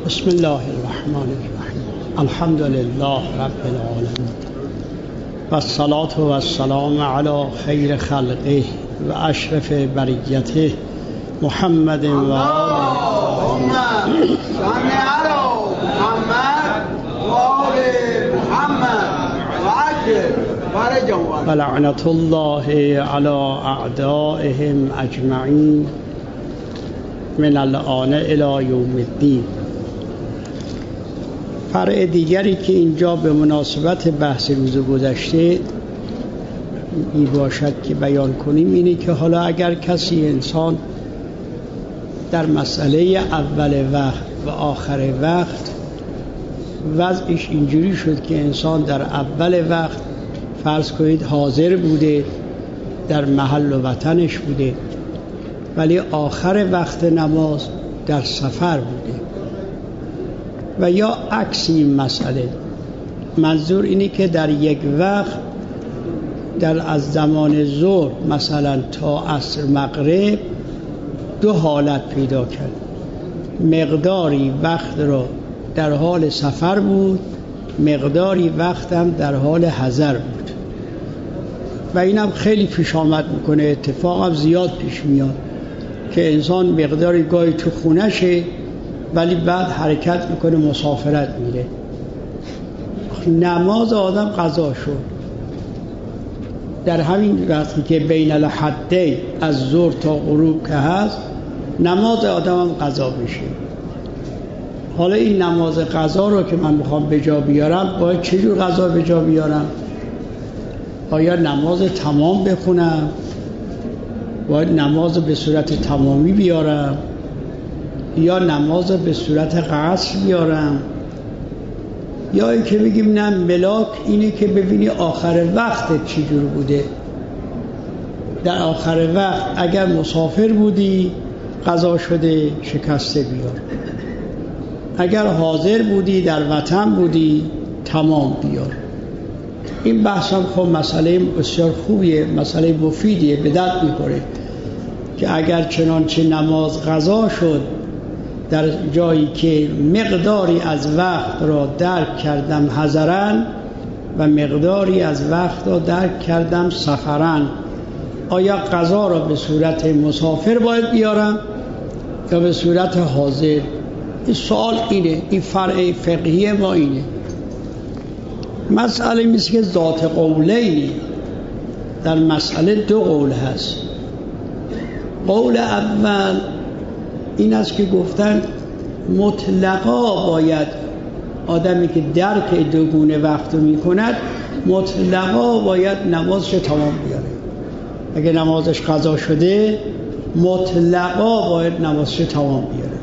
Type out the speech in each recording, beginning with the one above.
بسم الله الرحمن الرحیم. الحمد لله رب العالمین و الصلاة و السلام علی خیر خلقه و اشرف بریته محمد و آله و لعنت الله علی اعدائهم اجمعین من الآن الی یوم الدین. فرع دیگری که اینجا به مناسبت بحث روز گذشته می باشد که بیان کنیم اینه که حالا اگر کسی انسان در مسئله اول وقت و آخر وقت وضعش اینجوری شد که انسان در اول وقت فرض کنید حاضر بوده، در محل و وطنش بوده، ولی آخر وقت نماز در سفر بوده، و یا عکس این مسئله. منظور اینه که در یک وقت از زمان ظهر مثلا تا عصر مغرب دو حالت پیدا کرد. مقداری وقت را در حال سفر بود، مقداری وقت هم در حال حضر بود، و اینم خیلی پیش آمد میکنه، اتفاق هم زیاد پیش میاد که انسان مقداری گاهی تو خونشه ولی بعد حرکت میکنه مسافرت میره. نماز آدم قضا شد در همین وقتی که بین الحدین از ظهر تا غروب که هست، نماز آدم هم قضا میشه. حالا این نماز قضا رو که من میخوام به جا بیارم، باید چجور قضا به جا بیارم؟ آیا نماز تمام بخونم؟ باید نماز به صورت تمامی بیارم یا نماز به صورت قصر بیارم؟ یا این که بگیم نه، ملاک اینه که ببینی آخر وقتت چی جور بوده. در آخر وقت اگر مسافر بودی قضا شده شکسته بیار، اگر حاضر بودی در وطن بودی تمام بیار. این بحث هم خب مسئله بسیار خوبیه، مسئله مفیدیه، به درد می‌خوره که اگر چنانچه نماز قضا شد در جایی که مقداری از وقت را درک کردم حضراً و مقداری از وقت را درک کردم سفراً، آیا قضا را به صورت مسافر باید بیارم یا به صورت حاضر؟ این سوال اینه، این فرع فقهی ما اینه. مسئله مثل که ذات قولینی، در مسئله دو قول هست. قول اول این است که گفتن مطلقا باید آدمی که درک دوگونه وقت رو می کند مطلقا باید نمازش تمام بیاره. اگه نمازش قضا شده مطلقا باید نمازش تمام بیاره.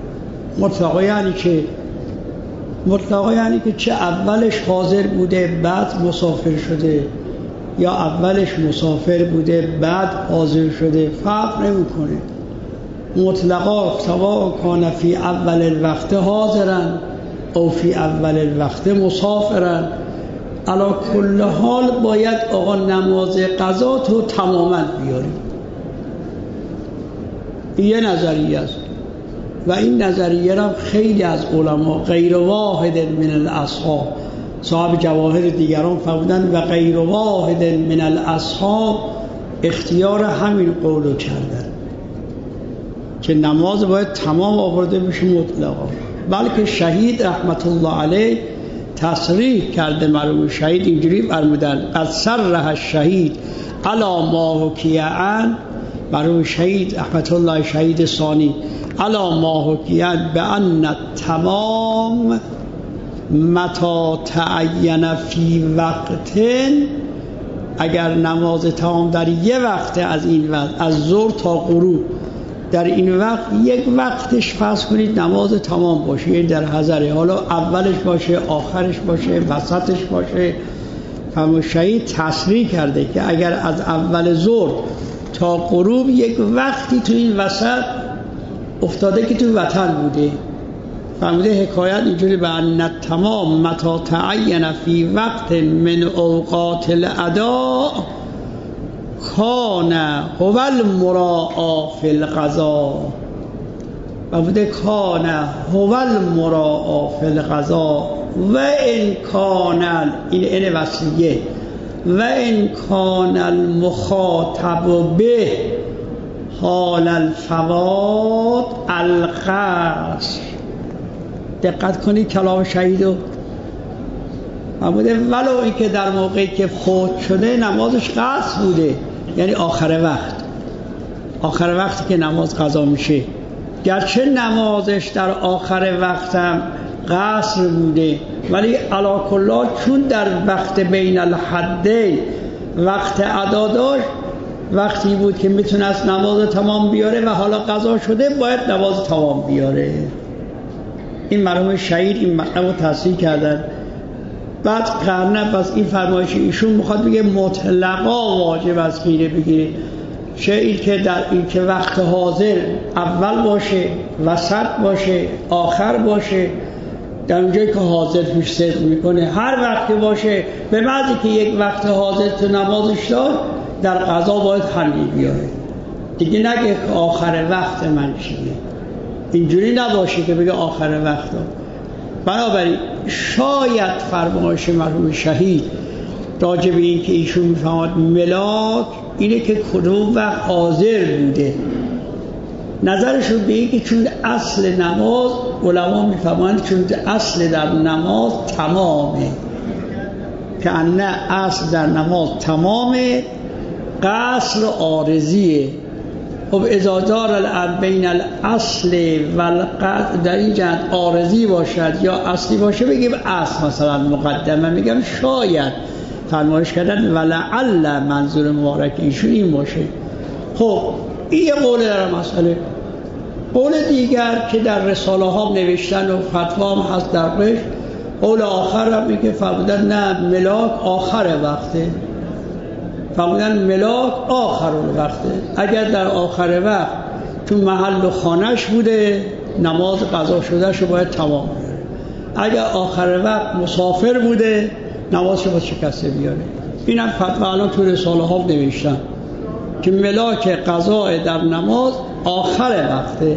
مطلقا یعنی که چه اولش حاضر بوده بعد مسافر شده، یا اولش مسافر بوده بعد حاضر شده، فرق نمیکنه. مطلقا سواء کان فی اول الوقت حاضرن او فی اول الوقت مسافرن، علی کل حال باید آقا نماز قضا تو تماما بیاری. یه نظریه است و این نظریه را خیلی از علما غیر واحد من الاصحاب، صاحب جواهر دیگران فرمودند و غیر واحد من الاصحاب اختیار همین قولو کردن که نماز باید تمام آورده بشه مطلقا. بلکه شهید رحمت الله علیه تصریح کرده، مرحوم شهید اینجوری فرمودن: قد صرح الشهید علی ما حکی عنه، مرحوم شهید رحمت الله شهید ثانی، علی ما حکی عنه بان التمام متی تعین فی وقت، اگر نماز تمام در یه وقت از این وقت، از ظهر تا غروب، در این وقت یک وقتش فرض کنید نماز تمام باشه، یعنی در حضره، حالا اولش باشه، آخرش باشه، وسطش باشه. فرمود شهید تصریح کرده که اگر از اول ظهر تا غروب یک وقتی تو این وسط افتاده که تو وطن بوده، فرموده حکایت اینجوری: به ان تمام متی تعین فی وقت من اوقات الاداء کان هو المراعی فی القضا. و بوده کان هو المراعا فی القضا و ان کان این وصیه و ان کان المخاطب به حال الفوات القصر. دقت کنید کلام شهیدو بوده ولو این که در موقعی که فوت شده نمازش قصر بوده، یعنی آخر وقتی که نماز قضا میشه، گرچه نمازش در آخر وقتم قصر بوده ولی علی کل حال چون در وقت بین الحدین وقت ادا داشت، وقتی بود که میتونست نماز تمام بیاره و حالا قضا شده باید نماز تمام بیاره. این مرحوم شهید این مطلب رو تصحیح کردن. بعد قرنه پس این فرمایش ایشون میخواد بگه مطلقا واجب است خیره بگیره، چه این که در این که وقت حاضر اول باشه، وسط باشه، آخر باشه، در اونجایی که حاضر پیش صدق میکنه، هر وقتی باشه، به بعدی که یک وقت حاضر تو نمازش داد در قضا باید حلی بیاره دیگه، نگه که آخر وقت من چیه، اینجوری نباشه که بگه آخر وقت ها. بنابراین شاید فرمایش مرحوم شهید راجع به این که ایشون میفهمد ملاک اینه که کدوم وقت حاضر بوده، نظرشون به این که چون اصل نماز علما میفهمند چون اصل در نماز تمامه، که انه اصل در نماز تمامه، قصر عارضیه. خب اذا دار الامر بین الاصل و القصر، در این جهت عارضی باشد یا اصلی باشه بگیم اصل مثلا مقدمه، میگم شاید فرمایش کردن ولعل منظور مبارک ایشون این باشه. خب این یه قول در مسئله. قول دیگر که در رساله ها نوشتن و فتوا هم هست در قش، قول آخر هم میگه فرمودن نه ملاک آخر وقته، فرمودن ملاک آخر وقته. اگر در آخر وقت تو محل و خانش بوده نماز قضا شده شو باید تمام بیاره، اگر آخر وقت مسافر بوده نمازشو باید شکسته بیاره. اینم فتوا الان تو رساله ها نوشتن که ملاک قضا در نماز آخر وقته.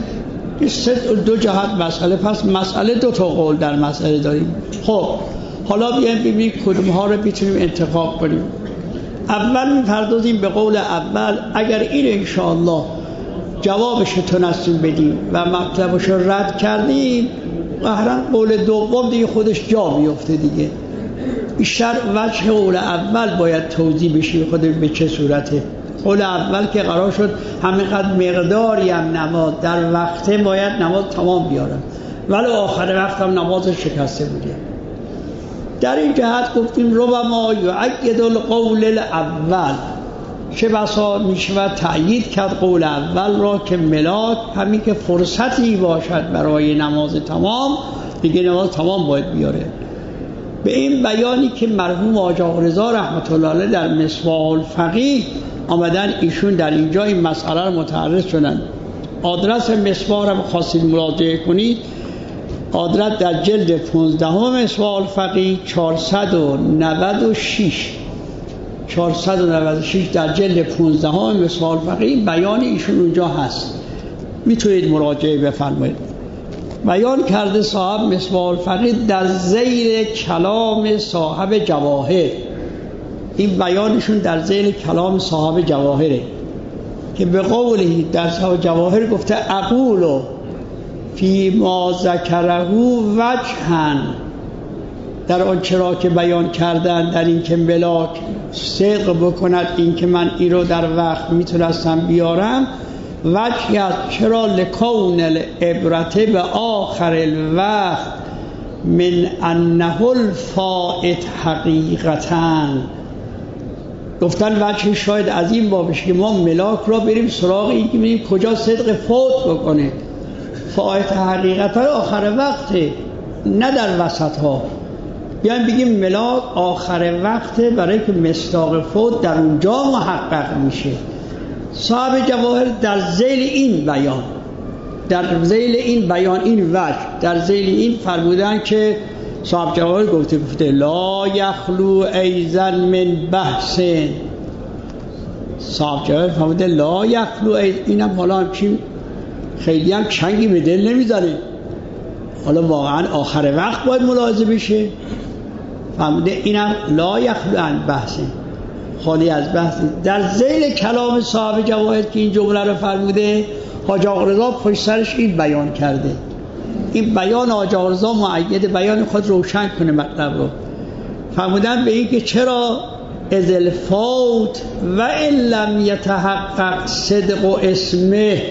دو جهت مسئله، پس مسئله دو تا قول در مسئله داریم. خب حالا بیایم ببینیم کدوم ها رو میتونیم انتخاب کنیم. اول میپردازیم به قول اول، اگر این انشاءالله جوابش تونستیم بدیم و مطلبش رو رد کردیم، قهرن قول دوم دیگه خودش جا میفته دیگه. بیشتر وجه قول اول باید توضیح بشه خود به چه صورته. قول اول که قرار شد همینقدر مقداری هم نماز در وقته باید نماز تمام بیارن، ولی آخر وقت هم نماز شکسته بوده. در این جهت گفتیم ربما یؤید القول الاول، چه بسا میشود تأیید کرد قول اول را که ملاک همین که فرصتی باشد برای نماز تمام دیگه نماز تمام باید بیاره. به این بیانی که مرحوم آقا رضا رحمت الله علیه در مصباح الفقیه آمدن، ایشون در اینجا این مسئله رو متعرض شدن. آدرس مصباح رو خواستید مراجعه کنید، آدرس در جلد 15 مصباح الفقیه 496 در جلد 15 مصباح الفقیه بیان ایشون اونجا هست، میتونید مراجعه بفرمایید. بیان کرده صاحب مصباح الفقیه در ذیل کلام صاحب جواهر، این بیانشون در ذیل کلام صاحب جواهره که به قولی در صاحب جواهر گفته اقولو فی ما ذکره وجهن، در آنچه را که بیان کردن در این که ملاک صدق بکند این که من این رو در وقت میتونستم بیارم، وجهیت چرا لکون العبرته به آخر الوقت من انه الفائت حقیقتاً. گفتن وجه شاید از این بابش که ما ملاک را بریم سراغ این که بریم کجا صدق فوت بکنه. فائت حقیقتا آخر وقته، نه در وسط ها. بیایم بگیم ملاک آخر وقته برای که مصداق فوت در اونجا محقق میشه. صاحب جواهر در ذیل این بیان، در ذیل این بیان این وجه، در ذیل این فرمودن که صاحب جواهر گفته لا یخلو ایزن من بحث. صاحب جواهر فرموده لا یخلو ایزن، اینم حالا همچین خیلی هم چنگی به دل نمیزنه. حالا واقعا آخر وقت باید ملاحظه بشه. فهمیده؟ اینم لا یخلو عن بحث، خالی از بحث. در ذیل کلام صاحب جواهر که این جمله رو فرموده، حاج آقا رضا پشت سرش این بیان کرده. این بیان حاج آقا رضا مؤید بیان خود روشن کنه مطلب رو. فرمودن به این که چرا اذ الفوت و ان لم یتحقق صدق و اسمه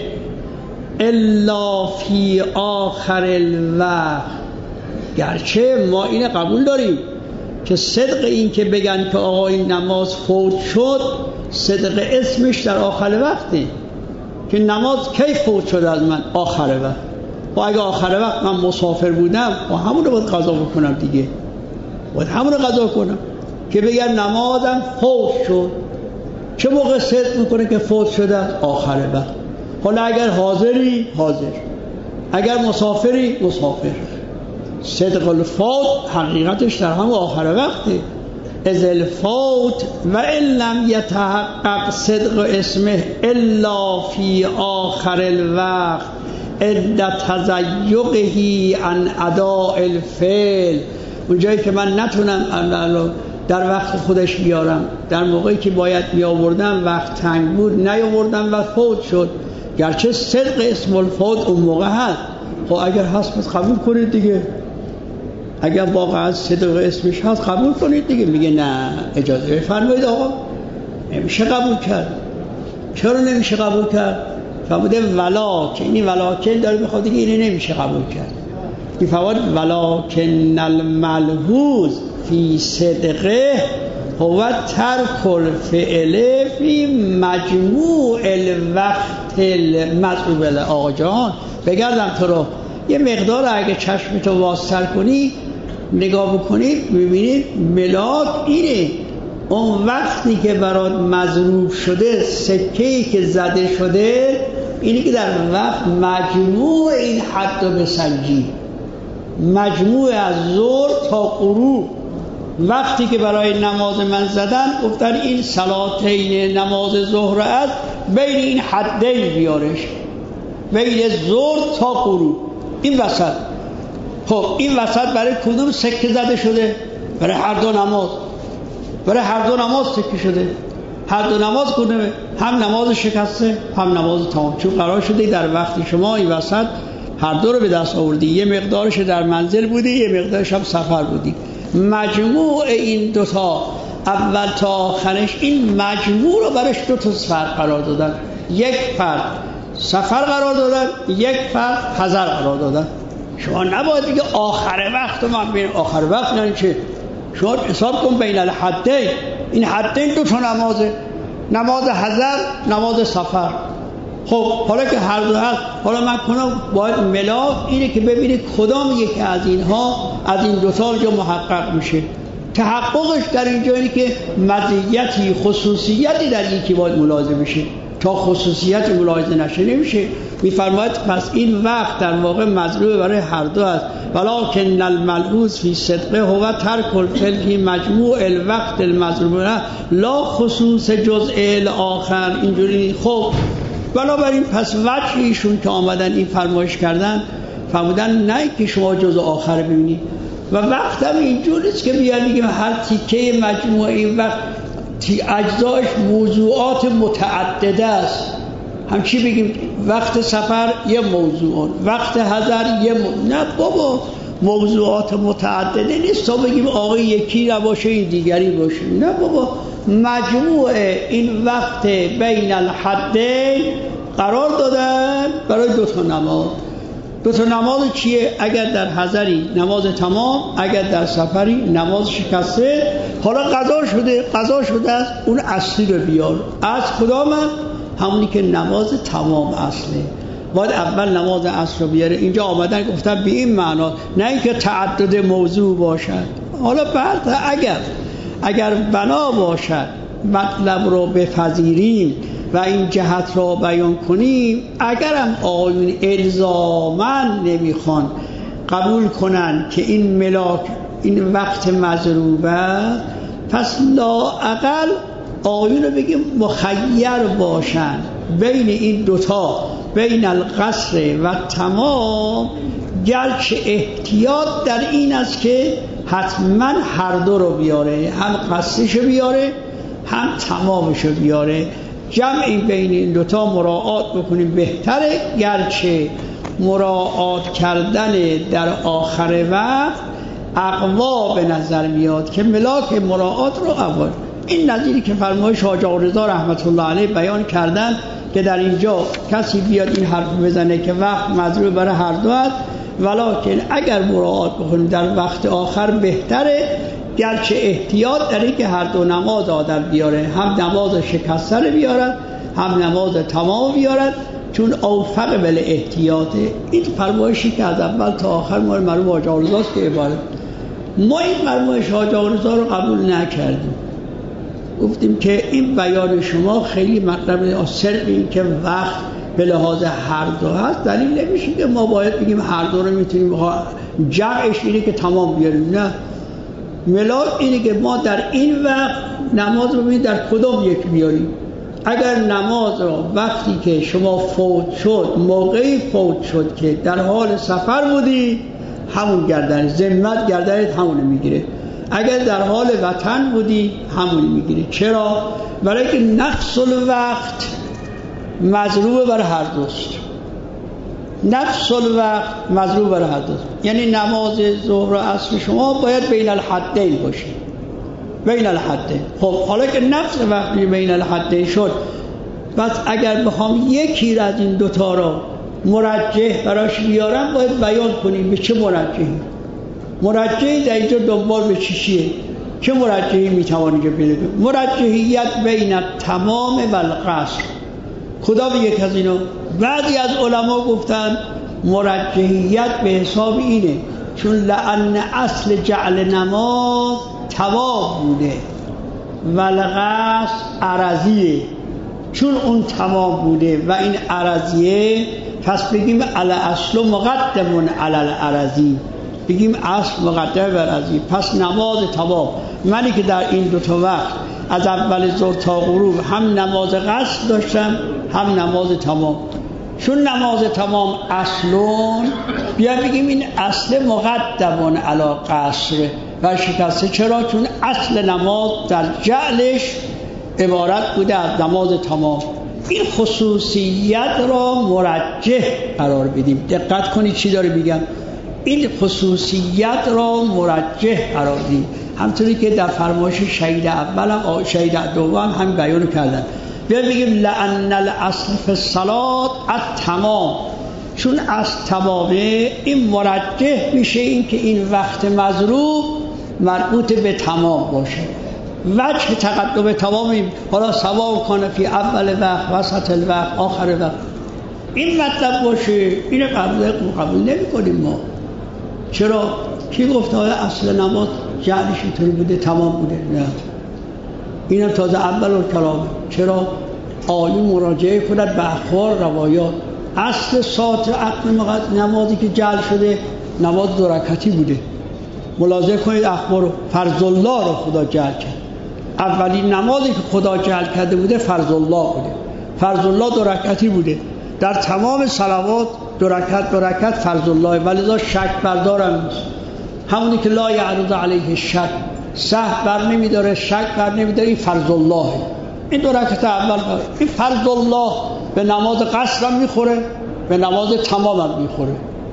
الا فی آخر الوقت، گرچه ما این قبول داریم که صدق این که بگن که آقا این نماز فوت شد، صدق اسمش در آخر وقته، که نماز کی فوت شد از من؟ آخر وقت. و اگه آخر وقت من مسافر بودم و همون رو باید قضا بکنم دیگه، باید همون رو قضا کنم که بگن نمازم فوت شد. چه موقع صدق میکنه که فوت شده؟ آخر وقت. حالا اگر حاضری حاضر، اگر مسافری مسافر. صدق الفوت حقیقتش در همون آخر وقته. از الفوت و ان لم یتحقق صدق اسمه الا فی آخر الوقت عند تضیقه عن اداء الفعل، اونجایی که من نتونم در وقت خودش بیارم، در موقعی که باید بیاوردم وقت تنگ بود نیاوردم و فوت شد، گرچه صدق اسم الفوت اون موقع هست. خب اگر هست پس قبول کنید دیگه، اگر واقعا صدق اسمش هست قبول کنید دیگه. میگه نه اجازه بفرمایید آقا، نمیشه قبول کرد. چرا نمیشه قبول کرد؟ فرموده ولکن، اینی ولکن داره میخواد دیگه، اینی نمیشه قبول کرد. این فرمود ولکن الملحوظ فی صدقه هو ترک الفعل فی مجموع الوقت المطلوب. آقا جان بگردم تو رو یه مقدار اگه چشمتو واسطر کنی نگاه بکنید میبینید ملاک اینه، اون وقتی که برات مضروب شده، سکه‌ای که زده شده، اینی که در وقت مجموع این حد رو بسنجی، مجموع از ظهر تا غروب وقتی که برای نماز من زدن گفتن این صلاتین نماز ظهر است، بین این حدین بیارش، بین ظهر تا غروب، این وسط. خب این وسط برای کدوم سکه زده شده؟ برای هر دو نماز، برای هر دو نماز سکه شده. هر دو نماز کدومه؟ هم نماز شکسته هم نماز تمام، چون قرار شده در وقتی شما این وسط هر دو رو به دست آوردی، یه مقدارش در منزل بودی، یه مقدارش هم سفر بودی. مجموع این دوتا اول تا آخرش، این مجموع رو برش دو تا فرد قرار دادن، یک فرد سفر قرار دادن، یک فرد حضر قرار دادن. شما نباید دیگه آخر وقت من بین آخر وقت یعنی چه؟ شما حساب کن بین الحدین، این حدین دو تا نمازه، نماز حضر نماز سفر. خب حالا که هر دو هست، حالا من کنم باید ملاک اینه که ببینید کدام یکی از اینها از این دو تا جو محقق میشه. تحققش در اینجا اینه که مزیتی خصوصیتی در یکی باید ملاحظه بشه، تا خصوصیت ملاحظه نشه نمیشه. میفرماید پس این وقت در واقع مطلوب برای هر دو است. ولکن الملحوظ فی صدقه هو ترک الفعل مجموع الوقت المطلوب لا خصوص جزء الاخر. اینجوری. خب بنابراین پس وجه ایشون که آمدن این فرمایش کردن، فرمودن نه که شما جزء آخر ببینید، و وقت هم اینجور نیست که بیان بگیم هر تیکه مجموع این وقت اجزایش موضوعات متعدده است. همچی بگیم وقت سفر یه موضوع، وقت حضر یه نه بابا، موضوعات متعدده نیست تا بگیم آقا یکی نباشه این دیگری باشه. نه بابا، مجموع این وقت بین الحدین قرار دادن برای دو تا نماز. دو تا نماز چیه؟ اگر در حضری نماز تمام، اگر در سفری نماز شکسته. حالا قضا شده است، اون اصلی رو بیار. از کدام؟ همونی که نماز تمام اصله. باید اول نماز عصر رو بیاره. اینجا آمدن گفتن به این معنا، نه اینکه تعدد موضوع باشد. حالا بعد اگر بنا باشد مطلب رو بپذیریم و این جهت را بیان کنیم، اگرم آیون الزاماً نمیخوان قبول کنن که این ملاک این وقت مضروب است، پس لااقل آیون رو بگیم مخیر باشن بین این دوتا بین القصر و تمام، گرچه احتیاط در این است که حتما هر دو رو بیاره، هم قصرشو بیاره هم تمامشو بیاره. جمعی بین این دوتا مراعات بکنیم بهتره، گرچه مراعات کردن در آخر وقت اقوا به نظر میاد که ملاک مراعات رو اول. این نظیری که فرمایش حاج آقا رضا رحمت الله علیه بیان کردن که در اینجا کسی بیاد این حرف بزنه که وقت مضروب برای هر دو است، ولکن اگر مراعات بکنیم در وقت آخر بهتره، گرچه احتیاط داره که هر دو نماز آدم بیاره، هم نماز شکسته رو بیارد هم نماز تمام بیارد، چون اوفق بل احتیاطه. این فرمایشی که از اول تا آخر ما مرحوم حاج آقا رضاست که عبارت ما این فرمایش حاج آقا رضا رو قبول نکردیم. گفتیم که این بیان شما خیلی مطلب صرف این که وقت به لحاظ هر دو هست دلیل نمیشه که ما باید بگیم هر دو رو میتونیم جمعش اینه که تمام بیاریم. نه، ملاک اینه که ما در این وقت نماز رو ببینید در کدام یک بیاریم. اگر نماز رو وقتی که شما فوت شد، موقعی فوت شد که در حال سفر بودی، همون گردن ذمت گردنت همون میگیره. اگر در حال وطن بودی همون میگیره. چرا؟ برای که نقص الوقت مضروب بر هر دوست. نقص الوقت مضروب بر هر دوست، یعنی نماز ظهر و عصر شما باید بین الحدین باشه، بین الحدین. خب حالا که نقص وقتی بین الحدین شد، پس اگر بخوام یکی را از این دوتا رو مرجح براش بیارم باید بیان کنیم به چه مرجحی. مرجحی در اینجا دنبال به چیه؟ چه مرجحی میتوان اینجا پیدا کنیم؟ مرجحیت بین تمام و القصر. خدا به یک از اینا بعضی از علما گفتن مرجحیت به حساب اینه چون لأن اصل جعل نماز تمام بوده و القصر عرضیه، چون اون تمام بوده و این عرضیه، پس بگیم علی اصل مقدم علی العرضی، بگیم اصل مقدم بر عرضی. پس نماز تمام، منی که در این دو تا وقت از اول ظهر تا غروب هم نماز قصر داشتم هم نماز تمام، چون نماز تمام اصلون، بیا بگیم این اصل مقدمون علی قصر و شکسته. چرا؟ چون اصل نماز در جعلش عبارت بوده از نماز تمام. این خصوصیت را مرجح قرار بدیم. دقت کنید چی داره بگم. این خصوصیت را مرجح قرار بدیم، همطوری که در فرمایش شهید اول هم شهید دوم هم بیان کردن. بیا بگیم لأن الاصل فی الصلاة التمام، چون از تمامه این مرجح میشه این که این وقت مضروب مربوط به تمام باشه. وجه تقدم تمامیم، حالا سواء کان فی اول وقت، وسط الوقت، آخر وقت، این مطلب باشه، اینو قبول نمی کنیم ما. چرا؟ کی گفته اصل نماز جعلش اینطوری بوده تمام بوده؟ نه، اینم تازه اول کلامه. چرا؟ عالی مراجعه کند به اخبار روایات. اصل ساعت عقل نمازی که جعل شده نماز 2 رکعتی بوده. ملاحظه کنید اخبار رو. فرض الله رو خدا جعل کرد. اولین نمازی که خدا جعل کرده بوده فرض الله بوده. فرض الله 2 رکعتی بوده. در تمام صلوات 2 رکعت فرض الله، ولذا شک بردارم نیست. همونی که لا یعرض علیه شک، سهو بر نمیداره، شک بر نمیداره، این فرض الله. این 2 رکعت اول این فرض الله به نماز قصر هم میخوره، به نماز تمام هم میخوره.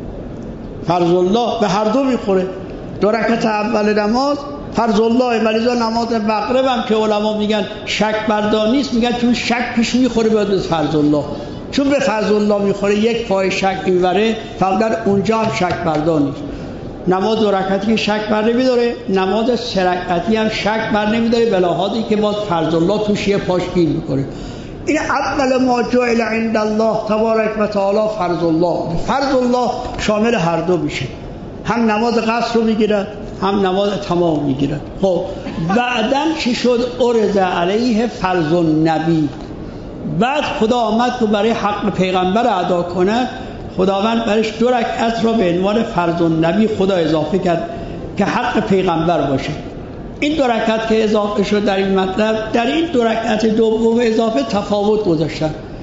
فرض الله به هر دو میخوره. 2 رکعت اول نماز فرض الله، ولذا نماز مغرب هم که علما میگن شک بردار نیست، میگن چون شک پیش میخوره به فرض الله، چون به فرض الله میخوره یک پای شک اینوره، فقط اونجا هم شک بردار نیست. نماز 2 رکعتی که شک بر نمیداره، نماز 3 رکعتی هم شک بر نمیداره، بلاحاظی که باز فرض الله توش یه پاش گیر میکنه. این اول ما جعل عند الله تبارک و تعالی فرض الله. فرض الله شامل هر دو میشه، هم نماز قصر رو میگیرد هم نماز تمام میگیرد. خب بعدن چی شد؟ عرض علیه فرض النبی. بعد خدا آمد که برای حق پیغمبر ادا کنه، خداوند برش 2 رکعت را به عنوان فرض النبی خدا اضافه کرد که حق پیغمبر باشه. این 2 رکعت که اضافه شد در این مطلب، در این 2 رکعت دوم اضافه تفاوت گذاشتن.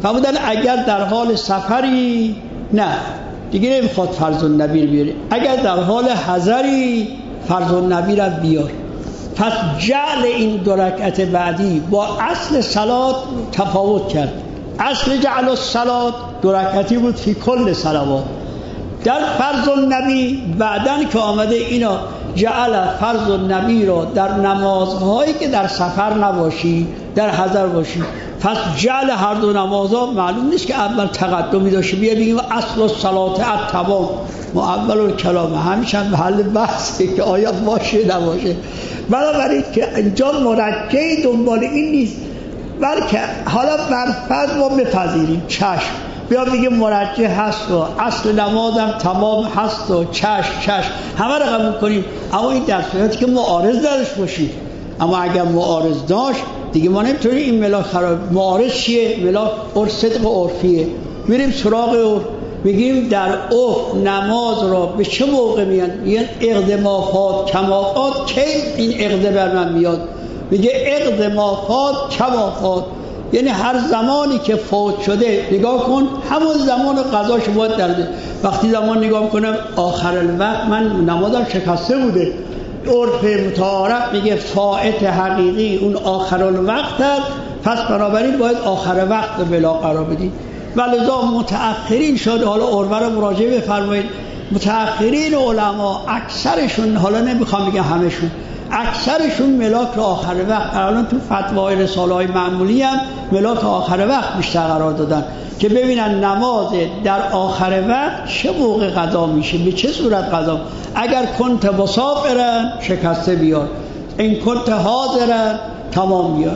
فرمودن اگر در حال سفری نه دیگه نمیخواد فرض النبی بیاری، اگر در حال حضری فرض النبی را بیار. پس جعل این 2 رکعت بعدی با اصل صلات تفاوت کرد. اصل جعل الصلات 2 رکعتی بود فی کل صلوات. در فرض النبی بعدن که آمده اینا جعل فرض النبی رو در نمازهایی که در سفر نباشی در حضر باشی. پس جعل هر 2 نمازها معلوم نیست که اول تقدمی داشته بیا بگیم اصل الصلات التمام ما اول الکلام همیشه محل بحثه که آیا باشه نباشه. بنابراین که اینجا مرجعی دنبال این نیست، بلکه حالا فرض ما بپذیریم چشم بیا بگیم مرجع هست و اصل نمازم تمام هست و چشم همه رو قبول کنیم، اما این در صورتی که معارض درش باشید. اما اگر معارض داشت دیگه ما نمیتونیم این ملاک خراب. معارض چیه؟ ملاک صدق عرفیه. میریم سراغ عرف میگیم در عرف نماز را به چه موقع میان؟ میگن اقدمافات کمافات. کی این اقده بر من میاد؟ میگه اقدمافات کمافات، یعنی هر زمانی که فوت شده نگاه کن همون زمان قضاش باید درده. وقتی زمان نگاه کنم آخر الوقت من نمازم شکسته بوده، عرف متعارف میگه فائت حقیقی اون آخر الوقت هست، پس بنابراین باید آخر وقت بلا قرار بدید. ولذا متأخرین شده، حالا عرف رو مراجعه بفرمایید، متأخرین علما اکثرشون، حالا نمیخوام بگم همشون، اکثرشون ملاک رو آخر وقت، الان تو فتوای رساله های معمولی هم ملاک آخر وقت بیشتر قرار دادن که ببینن نماز در آخر وقت چه موقع قضا میشه، به چه صورت قضا. اگر کنت مسافرن شکسته بیار، این کنت حاضرن تمام بیار.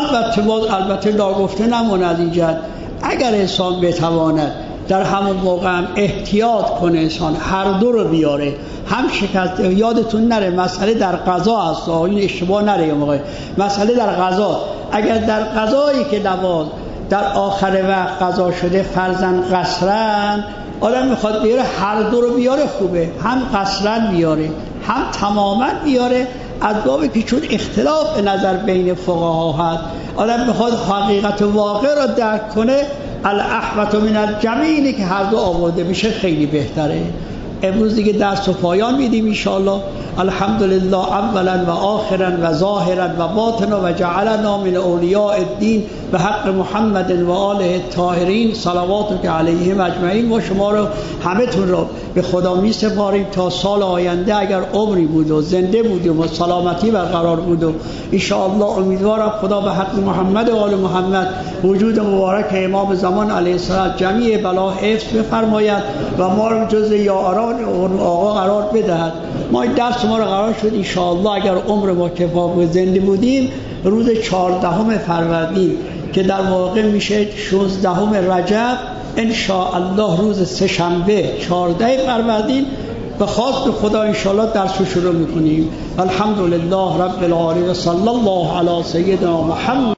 البته ناگفته نماند اینجا اگر انسان بتواند در همون موقع هم احتیاط کنه، انسان هر 2 رو بیاره، هم شکست. یادتون نره مسئله در قضا هست، این اشتباه نره یه موقع. مسئله در قضا، اگر در قضایی که نماز در آخر وقت قضا شده فرضاً قصرن، آدم میخواد بیاره هر 2 رو بیاره خوبه، هم قصرن بیاره هم تماماً بیاره، از بابی که چون اختلاف نظر بین فقها هست آدم میخواد حقیقت واقع را درک کنه. الاحوط من الجمیع که هر 2 آورده بشه خیلی بهتره. امروز دیگه درس و پایان میدیم ان شاء الله. الحمدلله اولا و آخرا و ظاهرا و باطنا و جعلنا من اولیاء الدین به حق محمد و آله الطاهرین صلواتک علیهم اجمعین. و شما رو همه تون رو به خدا می سپاریم تا سال آینده اگر عمری بود و زنده بودیم و سلامتی برقرار بود و ان شاء الله امیدوارم خدا به حق محمد و آل محمد وجود مبارک امام زمان علیه السلام جمیع بلا حفظ بفرماید و ما رو جز یاران اون آقا قرار بدهد. ما درس ما رو قرار شد ان شاء الله اگر عمر ما کفایت زنده بودیم روز 14 فروردین که در واقع میشه 16 رجب ان شاء الله روز سه‌شنبه 14 فروردین به خواست خدا ان شاء الله درس رو شروع میکنیم. الحمدلله رب العالمین، صلی الله علی سیدنا محمد.